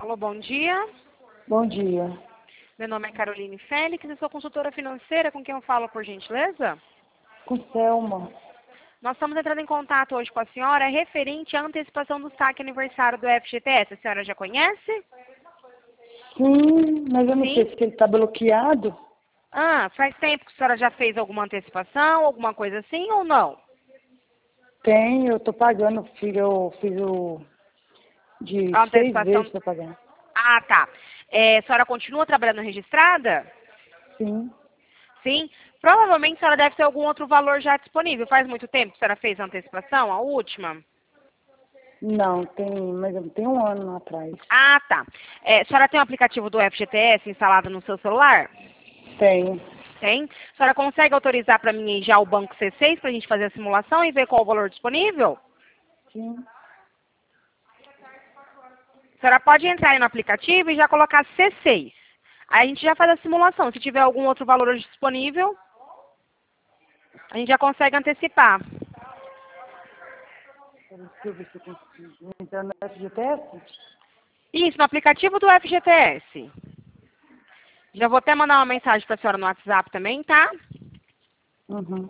Alô, bom dia. Bom dia. Meu nome é Caroline Félix, eu sou consultora financeira, com quem eu falo, por gentileza? Com Selma. Nós estamos entrando em contato hoje com a senhora referente à antecipação do saque aniversário do FGTS. A senhora já conhece? Sim, mas eu não Sim. sei se ele está bloqueado. Ah, faz tempo que a senhora já fez alguma antecipação, alguma coisa assim ou não? Tem, eu estou pagando, filho, eu fiz o de A 6 antecipação... vezes para pagar. Ah, tá. A senhora continua trabalhando registrada? Sim. Sim. Provavelmente a senhora deve ter algum outro valor já disponível. Faz muito tempo que a senhora fez a antecipação, a última? Não, tem um ano atrás. Ah, tá. A senhora tem o aplicativo do FGTS instalado no seu celular? Tem. Tem. A senhora consegue autorizar para mim já o banco C6 para a gente fazer a simulação e ver qual o valor disponível? Sim. A senhora pode entrar aí no aplicativo e já colocar C6. Aí a gente já faz a simulação. Se tiver algum outro valor hoje disponível, a gente já consegue antecipar. Deixa eu ver se eu consigo entrar no FGTS. Isso, no aplicativo do FGTS. Já vou até mandar uma mensagem para a senhora no WhatsApp também, tá? Uhum.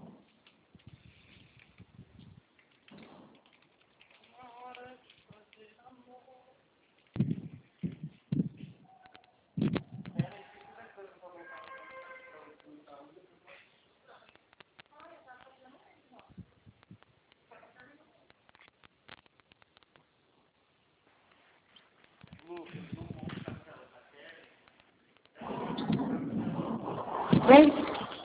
Vem.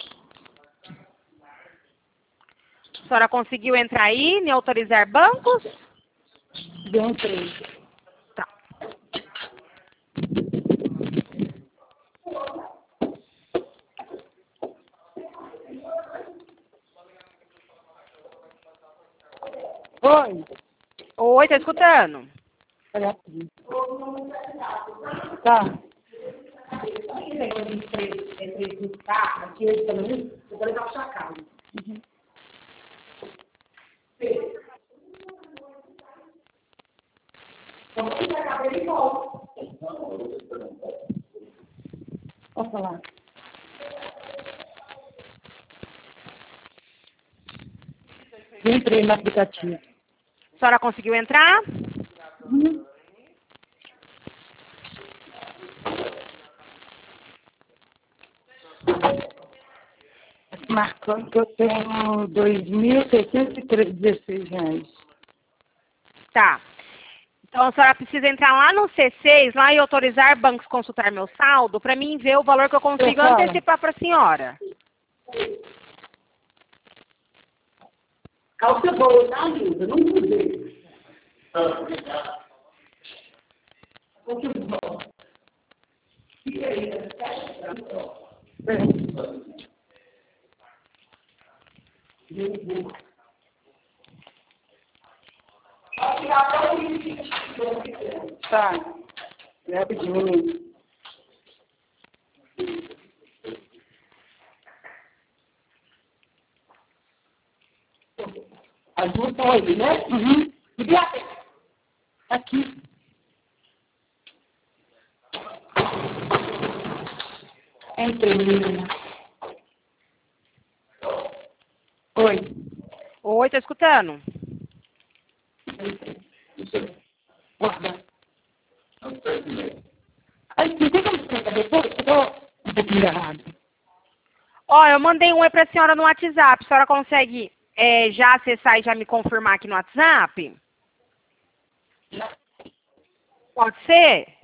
A senhora conseguiu entrar aí, em autorizar bancos? Vem 3. Tá. Oi. Oi, tá escutando? Olha aqui. Tá. Uhum. Posso falar? Eu entrei no aplicativo. A senhora conseguiu entrar? Uhum. Marcando que eu tenho R$ 2.616. Tá. Então a senhora precisa entrar lá no C6, lá e autorizar bancos consultar meu saldo, para mim ver o valor que eu consigo Fala. antecipar para a senhora. Calça boa, tá, linda? Não mudei. Tá. Rapidinho. As duas estão aí, né? Uhum. Aqui. Entrei, menina. Oi. Oi, tá escutando? Guarda. Aí, não tem como você depois? Eu tô um pouquinho errado. Ó, eu mandei um oi para a senhora no WhatsApp. A senhora consegue já acessar e já me confirmar aqui no WhatsApp? Pode ser?